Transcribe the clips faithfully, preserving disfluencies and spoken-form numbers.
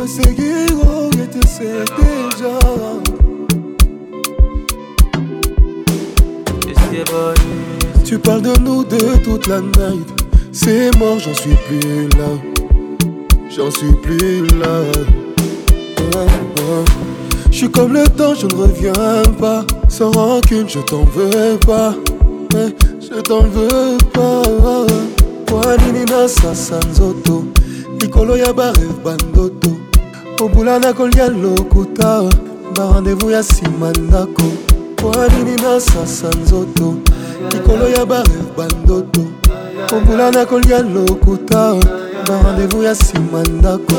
seguir, oh, je te sais déjà. Tu parles de nous de toute la night. C'est mort, j'en suis plus là. J'en suis plus là. Ah, ah. Je suis comme le temps, je ne reviens pas. Sans rancune, je t'en veux pas. Eh, je t'en veux pas. Wanini na sasa nzoto likolo ya bareve bandoto obula na kolia lokuta ba rendez-vous ya sima ndako. Wanini na sasa nzoto likolo ya bareve bandoto obula na kolia lokuta ba rendez-vous ya sima ndako.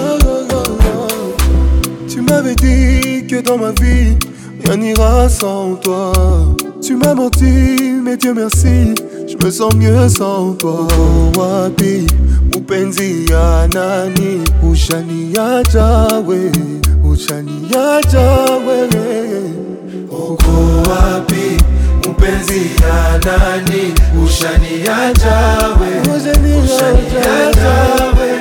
Tu m'avais dit que dans ma vie rien n'ira sans toi. Tu m'as menti, mais Dieu merci, je me sens mieux sans toi. Wapi, mupenzi ya nani, ushani ya jawe, ushani ya jawe. Uko wapi, mupenzi ya nani, ushani ya jawe, ushani ya jawe.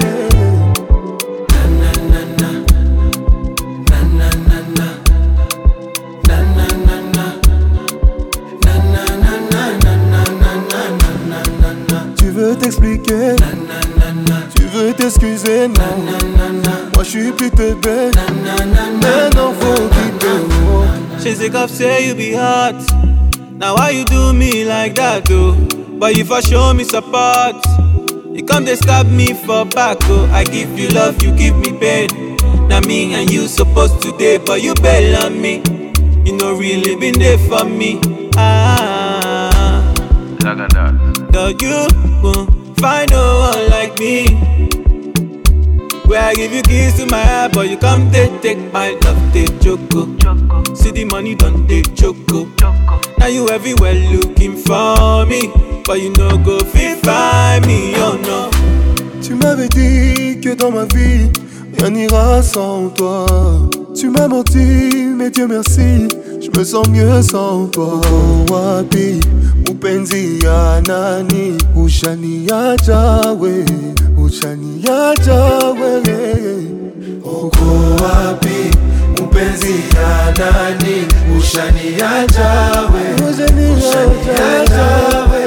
Tu veux t'expliquer, tu veux t'excuser, non. Moi je suis plus te bête, maintenant faut quitter. She say, "Cop say you be hot. Now why you do me like that, though? But if I show me support, you come they stab me for back, oh. I give you love, you give me pain. Now me and you supposed to date, but you bail on me. You know really been there for me. Ah, girl, you won't find no one like me. Where I give you keys to my heart, but you come take, take my love, take choco. See the money done, take choco. Now you everywhere looking for me, but you no go fit find me, oh no. Tu m'avais dit que dans ma vie rien n'ira sans toi. Tu m'as menti, mais Dieu merci, je me sens mieux sans toi. Wapi, mupenzi ya nani, ushani ya jawe, ushani ya jawe. Uko wapi, mupenzi ya nani, ushani ya jawe, ushani ya jawe.